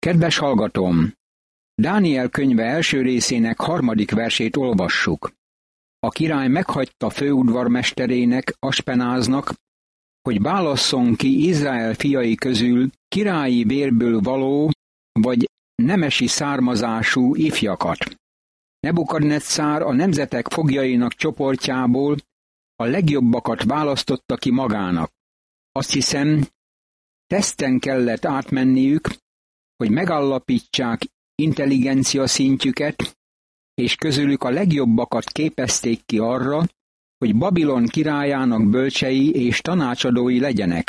Kedves hallgatóm! Dániel könyve első részének 3. versét olvassuk. A király meghagyta főudvarmesterének, Aspenáznak, hogy válasszon ki Izrael fiai közül királyi vérből való vagy nemesi származású ifjakat. Nebukadneccár a nemzetek foglyainak csoportjából a legjobbakat választotta ki magának. Azt hiszem, teszten kellett átmenniük, hogy megállapítsák intelligencia szintjüket, és közülük a legjobbakat képezték ki arra, hogy Babilon királyának bölcsei és tanácsadói legyenek.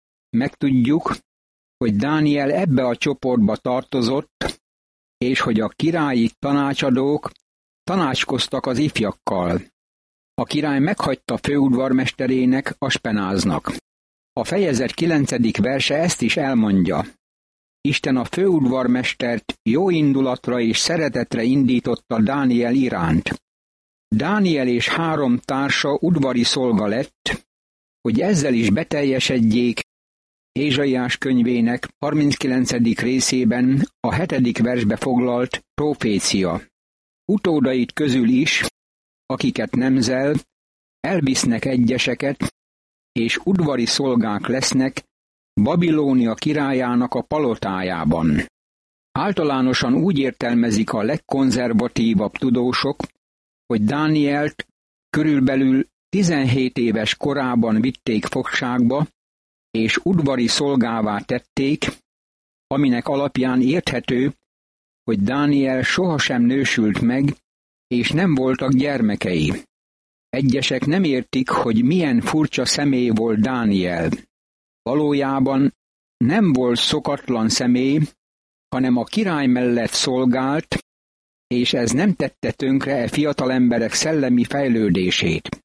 Megtudjuk, hogy Dániel ebbe a csoportba tartozott, és hogy a királyi tanácsadók tanácskoztak az ifjakkal. A király meghagyta főudvarmesterének, Aspenáznak. A fejezet 9. verse ezt is elmondja. Isten a főudvarmestert jó indulatra és szeretetre indította Dániel iránt. Dániel és 3 társa udvari szolga lett, hogy ezzel is beteljesedjék Ézsaiás könyvének 39. részében a 7. versbe foglalt profécia. Utódait közül is, akiket nemzel, elvisznek egyeseket, és udvari szolgák lesznek Babilónia királyának a palotájában. Általánosan úgy értelmezik a legkonzervatívabb tudósok, hogy Dánielt körülbelül 17 éves korában vitték fogságba, és udvari szolgává tették, aminek alapján érthető, hogy Dániel sohasem nősült meg, és nem voltak gyermekei. Egyesek nem értik, hogy milyen furcsa személy volt Dániel. Valójában nem volt szokatlan személy, hanem a király mellett szolgált, és ez nem tette tönkre e fiatal emberek szellemi fejlődését.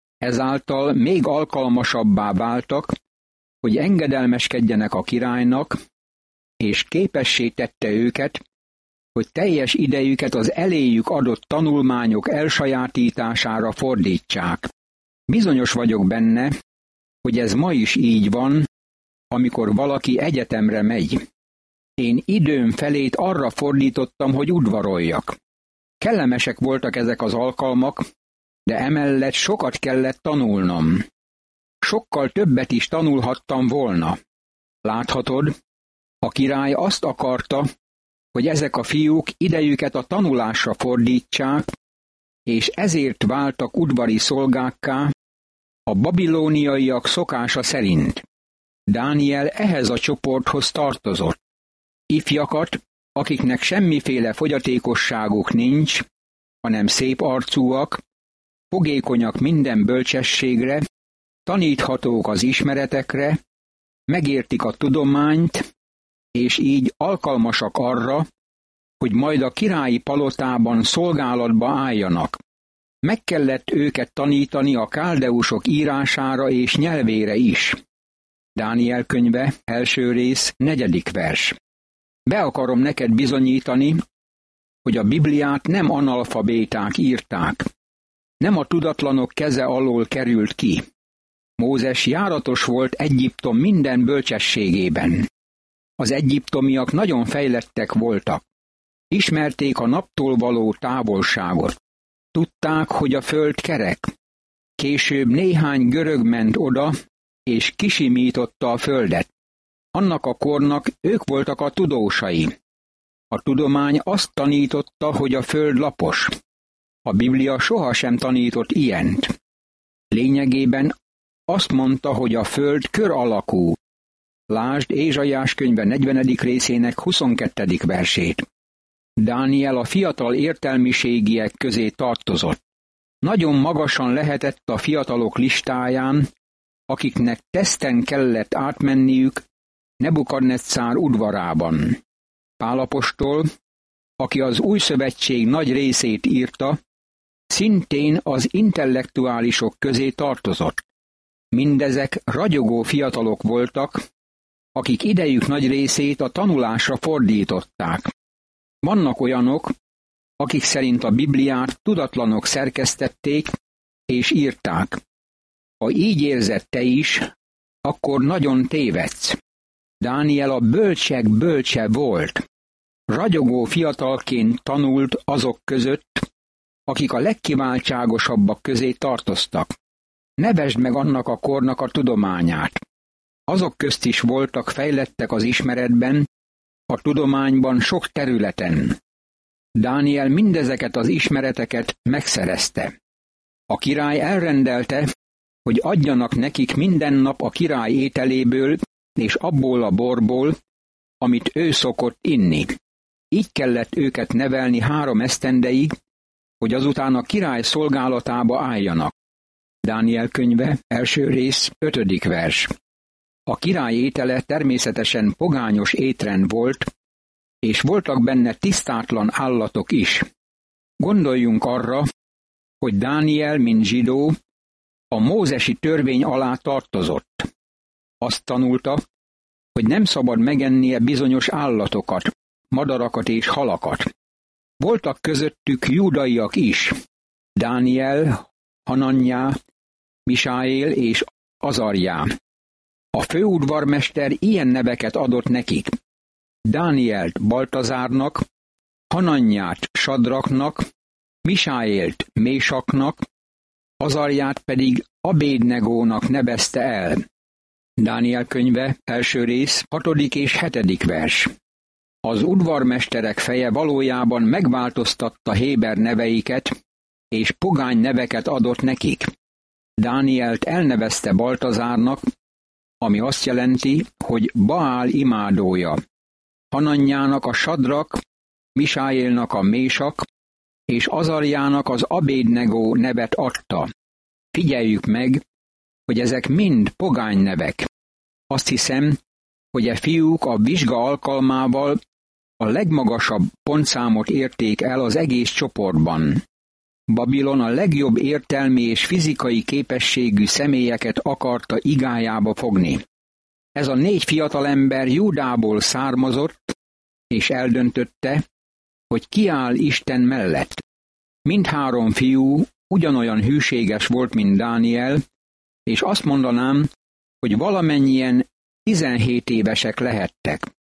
Ezáltal még alkalmasabbá váltak, hogy engedelmeskedjenek a királynak, és képessé tette őket, hogy teljes idejüket az eléjük adott tanulmányok elsajátítására fordítsák. Bizonyos vagyok benne, hogy ez ma is így van, amikor valaki egyetemre megy. Én időm felét arra fordítottam, hogy udvaroljak. Kellemesek voltak ezek az alkalmak, de emellett sokat kellett tanulnom. Sokkal többet is tanulhattam volna. Láthatod, a király azt akarta, hogy ezek a fiúk idejüket a tanulásra fordítsák, és ezért váltak udvari szolgákká a babilóniaiak szokása szerint. Dániel ehhez a csoporthoz tartozott. Ifjakat, akiknek semmiféle fogyatékosságuk nincs, hanem szép arcúak, fogékonyak minden bölcsességre, taníthatók az ismeretekre, megértik a tudományt, és így alkalmasak arra, hogy majd a királyi palotában szolgálatba álljanak. Meg kellett őket tanítani a káldeusok írására és nyelvére is. Dániel könyve, első rész, 4. vers. Be akarom neked bizonyítani, hogy a Bibliát nem analfabéták írták. Nem a tudatlanok keze alól került ki. Mózes járatos volt Egyiptom minden bölcsességében. Az egyiptomiak nagyon fejlettek voltak. Ismerték a naptól való távolságot. Tudták, hogy a föld kerek. Később néhány görög ment oda, és kisimította a földet. Annak a kornak ők voltak a tudósai. A tudomány azt tanította, hogy a föld lapos. A Biblia sohasem tanított ilyent. Lényegében azt mondta, hogy a föld kör alakú. Lásd Ézsaiás könyve 40. részének 22. versét. Dániel a fiatal értelmiségiek közé tartozott. Nagyon magasan lehetett a fiatalok listáján, akiknek teszten kellett átmenniük Nebukadneccár udvarában. Pál apostol, aki az Új Szövetség nagy részét írta, szintén az intellektuálisok közé tartozott. Mindezek ragyogó fiatalok voltak, akik idejük nagy részét a tanulásra fordították. Vannak olyanok, akik szerint a Bibliát tudatlanok szerkesztették és írták. Ha így érzed te is, akkor nagyon tévedsz. Dániel a bölcsek bölcse volt. Ragyogó fiatalként tanult azok között, akik a legkiváltságosabbak közé tartoztak. Nevesd meg annak a kornak a tudományát. Azok közt is voltak fejlettek az ismeretben, a tudományban sok területen. Dániel mindezeket az ismereteket megszerezte. A király elrendelte, hogy adjanak nekik minden nap a király ételéből és abból a borból, amit ő szokott inni. Így kellett őket nevelni 3 esztendeig, hogy azután a király szolgálatába álljanak. Dániel könyve, 1. rész, 5. vers. A király étele természetesen pogányos étrend volt, és voltak benne tisztátlan állatok is. Gondoljunk arra, hogy Dániel, mint zsidó, a mózesi törvény alá tartozott. Azt tanulta, hogy nem szabad megennie bizonyos állatokat, madarakat és halakat. Voltak közöttük júdaiak is, Dániel, Hananjá, Misáél és Azarjá. A főudvarmester ilyen neveket adott nekik. Dánielt Baltazárnak, Hananját Sadraknak, Misáélt Mésaknak, Azarját pedig Abédnegónak nevezte el. Dániel könyve, 1. rész, 6. és 7. vers. Az udvarmesterek feje valójában megváltoztatta héber neveiket, és pogány neveket adott nekik. Dánielt elnevezte Baltazárnak, ami azt jelenti, hogy Baál imádója. Hananjának a Sadrak, Misáélnak a Mésak, és Azarjának az Abédnegó nevet adta. Figyeljük meg, hogy ezek mind pogány nevek. Azt hiszem, hogy e fiúk a vizsga alkalmával a legmagasabb pontszámot érték el az egész csoportban. Babilon a legjobb értelmi és fizikai képességű személyeket akarta igájába fogni. Ez a 4 fiatalember Júdából származott, és eldöntötte, hogy kiáll Isten mellett. Mindhárom fiú ugyanolyan hűséges volt, mint Dániel, és azt mondanám, hogy valamennyien 17 évesek lehettek.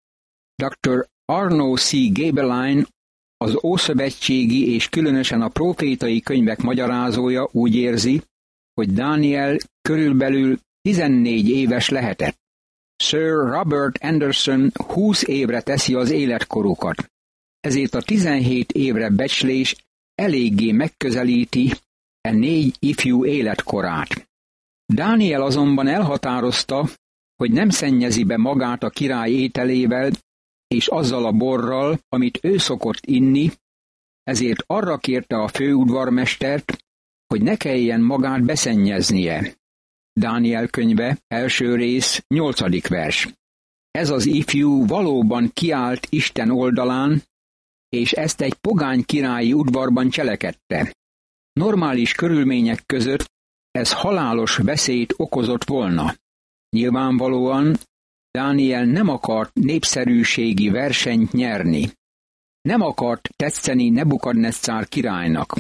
Dr. Arnold C. Gaebelein, az ószövetségi és különösen a prófétai könyvek magyarázója úgy érzi, hogy Dániel körülbelül 14 éves lehetett. Sir Robert Anderson 20 évre teszi az életkorukat. Ezért a 17 évre becslés eléggé megközelíti e 4 ifjú életkorát. Dániel azonban elhatározta, hogy nem szennyezi be magát a király ételével és azzal a borral, amit ő szokott inni, ezért arra kérte a főudvarmestert, hogy ne kelljen magát beszennyeznie. Dániel könyve, 1. rész, 8. vers. Ez az ifjú valóban kiállt Isten oldalán, és ezt egy pogány királyi udvarban cselekedte. Normális körülmények között ez halálos veszélyt okozott volna. Nyilvánvalóan Dániel nem akart népszerűségi versenyt nyerni. Nem akart tetszeni Nebukadneccár királynak.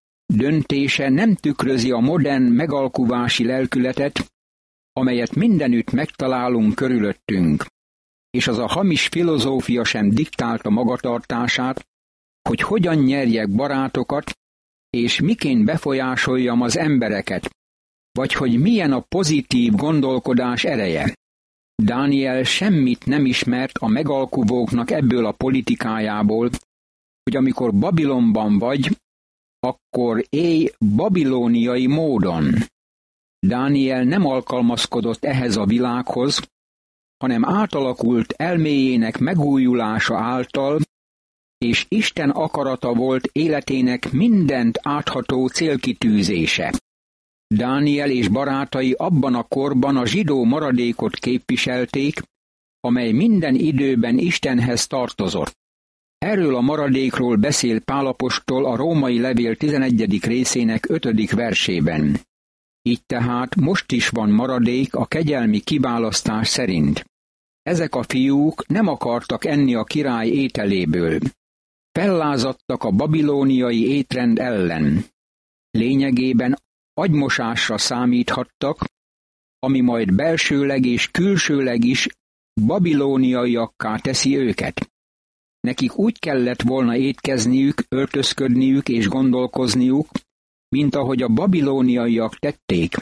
Döntése nem tükrözi a modern megalkuvási lelkületet, amelyet mindenütt megtalálunk körülöttünk, és az a hamis filozófia sem diktálta magatartását, hogy hogyan nyerjek barátokat, és miként befolyásoljam az embereket, vagy hogy milyen a pozitív gondolkodás ereje. Dániel semmit nem ismert a megalkuvóknak ebből a politikájából, hogy amikor Babilonban vagy, akkor élj babilóniai módon. Dániel nem alkalmazkodott ehhez a világhoz, hanem átalakult elméjének megújulása által, és Isten akarata volt életének mindent átható célkitűzése. Dániel és barátai abban a korban a zsidó maradékot képviselték, amely minden időben Istenhez tartozott. Erről a maradékról beszél Pál apostol a római levél 11. részének 5. versében. Így tehát most is van maradék a kegyelmi kiválasztás szerint. Ezek a fiúk nem akartak enni a király ételéből. Fellázadtak a babilóniai étrend ellen. Lényegében agymosásra számíthattak, ami majd belsőleg és külsőleg is babilóniaiakká teszi őket. Nekik úgy kellett volna étkezniük, öltözködniük és gondolkozniuk, mint ahogy a babilóniaiak tették.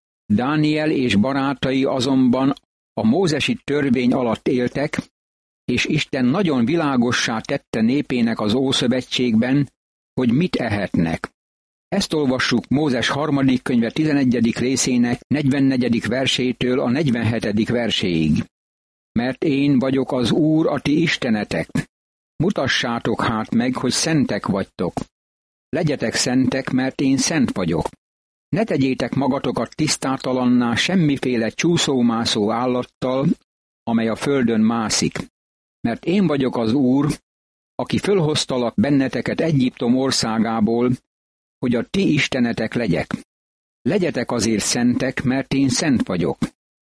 Dániel és barátai azonban a mózesi törvény alatt éltek, és Isten nagyon világossá tette népének az Ószövetségben, hogy mit ehetnek. Ezt olvassuk Mózes 3. könyve 11. részének 44. versétől a 47. verséig. Mert én vagyok az Úr, a ti istenetek. Mutassátok hát meg, hogy szentek vagytok. Legyetek szentek, mert én szent vagyok. Ne tegyétek magatokat tisztátalanná semmiféle csúszómászó állattal, amely a földön mászik. Mert én vagyok az Úr, aki fölhoztalak benneteket Egyiptom országából, hogy a ti istenetek legyek. Legyetek azért szentek, mert én szent vagyok.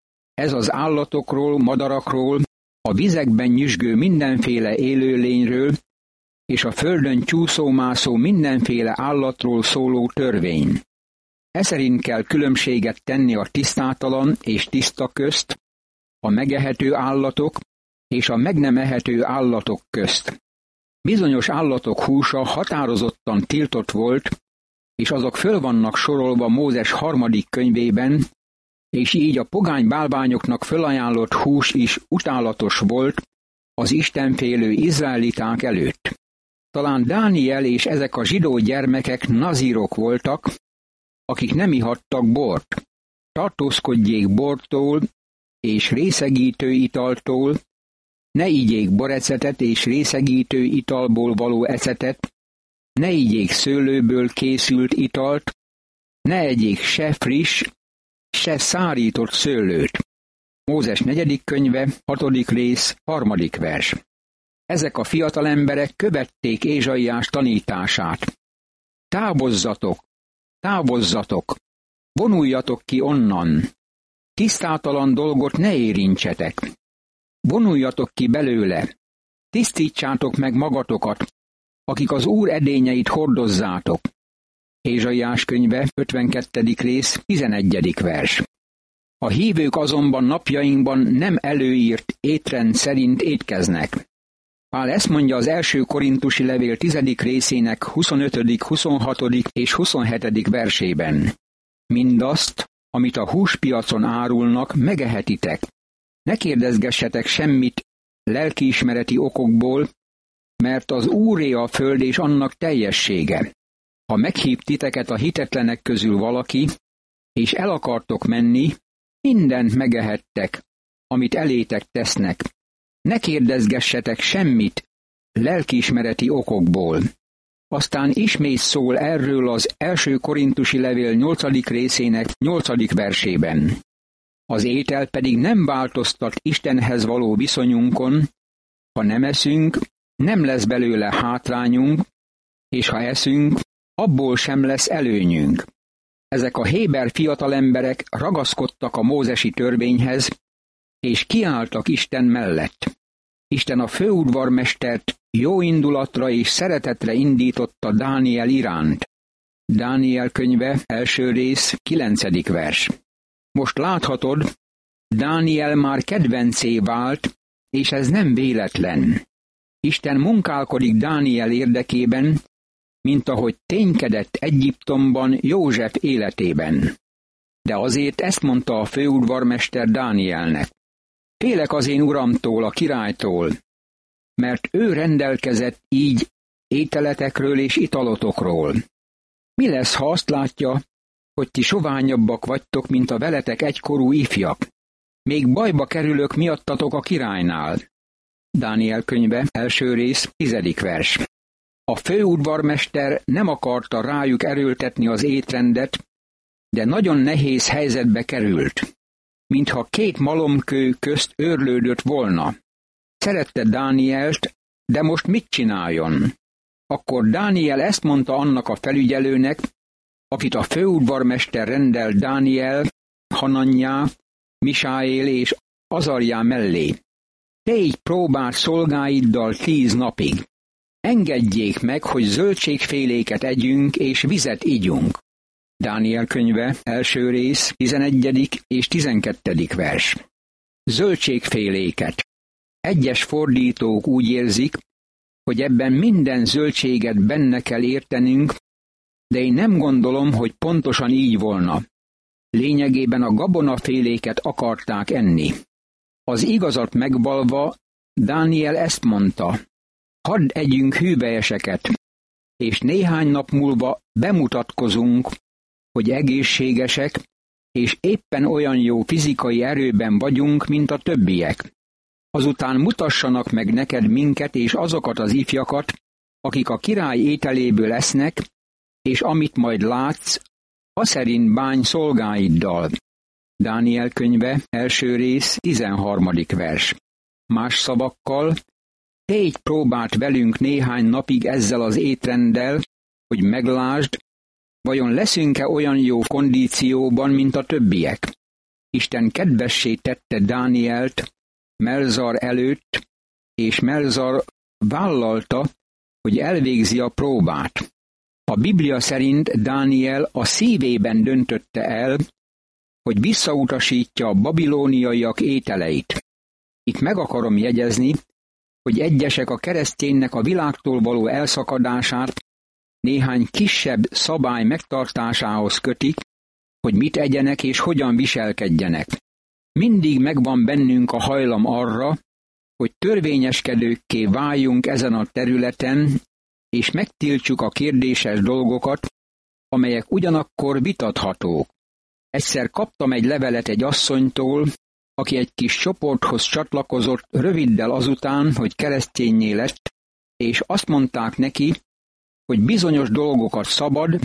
Ez az állatokról, madarakról, a vizekben nyüzsgő mindenféle élőlényről, és a földön csúszómászó mindenféle állatról szóló törvény. Eszerint kell különbséget tenni a tisztátalan és tiszta közt, a megehető állatok és a meg nem ehető állatok közt. Bizonyos állatok húsa határozottan tiltott volt, és azok föl vannak sorolva Mózes 3. könyvében, és így a pogány bálványoknak fölajánlott hús is utálatos volt az istenfélő izraeliták előtt. Talán Dániel és ezek a zsidó gyermekek nazírok voltak, akik nem ihattak bort. Tartózkodjék bortól és részegítő italtól, ne igyék borecetet és részegítő italból való ecetet, ne igyék szőlőből készült italt, ne egyék se friss, se szárított szőlőt. Mózes 4. könyve, 6. rész, 3. vers. Ezek a fiatal emberek követték Ézsaiás tanítását. Távozzatok, távozzatok, vonuljatok ki onnan. Tisztátalan dolgot ne érintsetek. Vonuljatok ki belőle. Tisztítsátok meg magatokat, akik az Úr edényeit hordozzátok. Ézsaiás könyve, 52. rész, 11. vers. A hívők azonban napjainkban nem előírt étrend szerint étkeznek. Pál ezt mondja az első korintusi levél 10. részének 25., 26. és 27. versében. Mindazt, amit a húspiacon árulnak, megehetitek. Ne kérdezgessetek semmit lelkiismereti okokból, mert az Úré a föld és annak teljessége. Ha meghív titeket a hitetlenek közül valaki, és el akartok menni, mindent megehettek, amit elétek tesznek. Ne kérdezgessetek semmit lelkiismereti okokból. Aztán ismét szól erről az első korintusi levél 8. részének 8. versében. Az étel pedig nem változtat Istenhez való viszonyunkon, ha nem eszünk, nem lesz belőle hátrányunk, és ha eszünk, abból sem lesz előnyünk. Ezek a héber fiatalemberek ragaszkodtak a mózesi törvényhez, és kiálltak Isten mellett. Isten a főudvarmestert jó indulatra és szeretetre indította Dániel iránt. Dániel könyve, 1. rész, 9. vers. Most láthatod, Dániel már kedvencé vált, és ez nem véletlen. Isten munkálkodik Dániel érdekében, mint ahogy ténykedett Egyiptomban József életében. De azért ezt mondta a főudvarmester Dánielnek. Félek az én uramtól, a királytól, mert ő rendelkezett így ételetekről és italotokról. Mi lesz, ha azt látja, hogy ti soványabbak vagytok, mint a veletek egykorú ifjak? Még bajba kerülök miattatok a királynál. Dániel könyve, 1. rész, 10. vers. A főudvarmester nem akarta rájuk erőltetni az étrendet, de nagyon nehéz helyzetbe került, mintha két malomkő közt őrlődött volna. Szerette Dánielt, de most mit csináljon? Akkor Dániel ezt mondta annak a felügyelőnek, akit a főudvarmester rendelt Dániel, Hananjá, Misáél és Azarjá mellé. Te így próbáld szolgáiddal 10 napig. Engedjék meg, hogy zöldségféléket együnk és vizet igyunk. Dániel könyve, 1. rész, 11. és 12. vers. zöldségféléket. Egyes fordítók úgy érzik, hogy ebben minden zöldséget benne kell értenünk, de én nem gondolom, hogy pontosan így volna. Lényegében a gabonaféléket akarták enni. Az igazat megvalva, Dániel ezt mondta: hadd együnk hűvelyeseket, és néhány nap múlva bemutatkozunk, hogy egészségesek, és éppen olyan jó fizikai erőben vagyunk, mint a többiek. Azután mutassanak meg neked minket és azokat az ifjakat, akik a király ételéből esznek, és amit majd látsz, aszerint bánj szolgáiddal. Dániel könyve, 1. rész, 13. vers. Más szavakkal, tégy próbát velünk néhány napig ezzel az étrenddel, hogy meglásd, vajon leszünk-e olyan jó kondícióban, mint a többiek. Isten kedvessé tette Dánielt Melzar előtt, és Melzar vállalta, hogy elvégzi a próbát. A Biblia szerint Dániel a szívében döntötte el, hogy visszautasítja a babilóniaiak ételeit. Itt meg akarom jegyezni, hogy egyesek a kereszténynek a világtól való elszakadását néhány kisebb szabály megtartásához kötik, hogy mit egyenek és hogyan viselkedjenek. Mindig megvan bennünk a hajlam arra, hogy törvényeskedőkké váljunk ezen a területen, és megtiltsuk a kérdéses dolgokat, amelyek ugyanakkor vitathatók. Egyszer kaptam egy levelet egy asszonytól, aki egy kis csoporthoz csatlakozott röviddel azután, hogy keresztényé lett, és azt mondták neki, hogy bizonyos dolgokat szabad,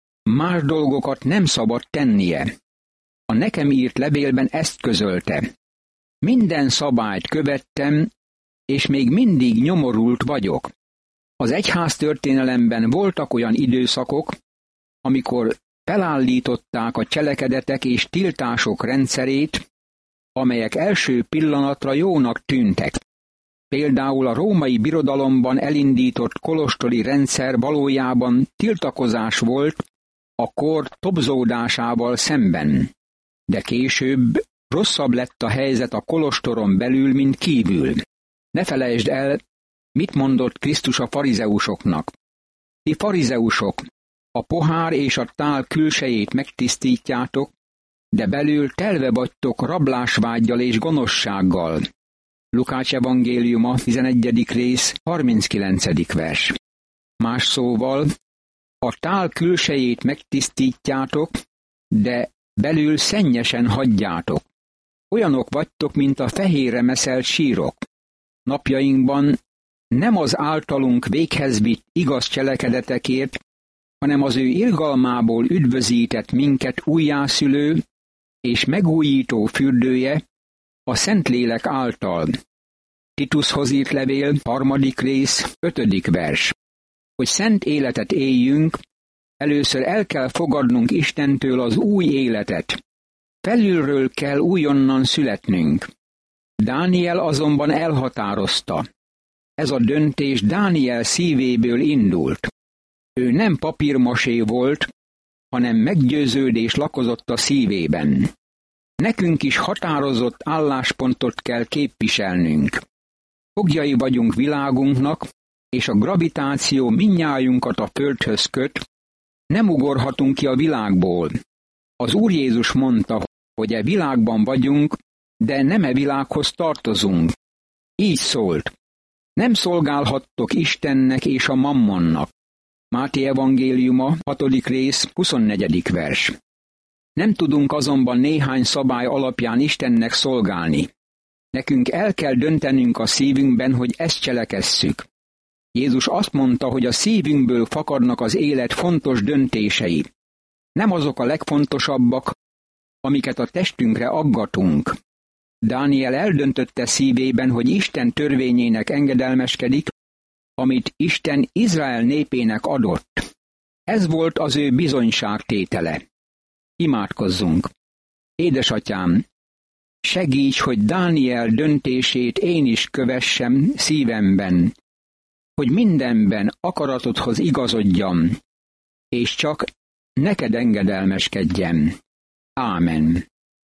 más dolgokat nem szabad tennie. A nekem írt levélben ezt közölte: minden szabályt követtem, és még mindig nyomorult vagyok. Az egyháztörténelemben voltak olyan időszakok, amikor felállították a cselekedetek és tiltások rendszerét, amelyek első pillanatra jónak tűntek. Például a római birodalomban elindított kolosteri rendszer valójában tiltakozás volt a kor tobzódásával szemben. De később rosszabb lett a helyzet a kolostoron belül, mint kívül. Ne felejtsd el, mit mondott Krisztus a farizeusoknak. Ti farizeusok, a pohár és a tál külsejét megtisztítjátok, de belül telve vagytok rablásvággyal és gonoszsággal. Lukács evangéliuma, 11. rész, 39. vers. Más szóval, a tál külsejét megtisztítjátok, de belül szennyesen hagyjátok. Olyanok vagytok, mint a fehérre meszelt sírok. Napjainkban nem az általunk véghez vitt igaz cselekedetekért, hanem az ő irgalmából üdvözített minket újjászülő és megújító fürdője, a Szentlélek által. Titushoz írt levél, 3. rész, 5. vers. Hogy szent életet éljünk, először el kell fogadnunk Istentől az új életet. Felülről kell újonnan születnünk. Dániel azonban elhatározta. Ez a döntés Dániel szívéből indult. Ő nem papírmasé volt, hanem meggyőződés lakozott a szívében. Nekünk is határozott álláspontot kell képviselnünk. Foglyai vagyunk világunknak, és a gravitáció mindnyájunkat a földhöz köt, nem ugorhatunk ki a világból. Az Úr Jézus mondta, hogy e világban vagyunk, de nem e világhoz tartozunk. Így szólt: nem szolgálhattok Istennek és a mammonnak. Máté evangéliuma, 6. rész, 24. vers. Nem tudunk azonban néhány szabály alapján Istennek szolgálni. Nekünk el kell döntenünk a szívünkben, hogy ezt cselekesszük. Jézus azt mondta, hogy a szívünkből fakadnak az élet fontos döntései. Nem azok a legfontosabbak, amiket a testünkre aggatunk. Dániel eldöntötte szívében, hogy Isten törvényének engedelmeskedik, amit Isten Izrael népének adott. Ez volt az ő bizonyságtétele. Imádkozzunk! Édesatyám, segíts, hogy Dániel döntését én is kövessem szívemben, hogy mindenben akaratodhoz igazodjam, és csak neked engedelmeskedjem. Ámen.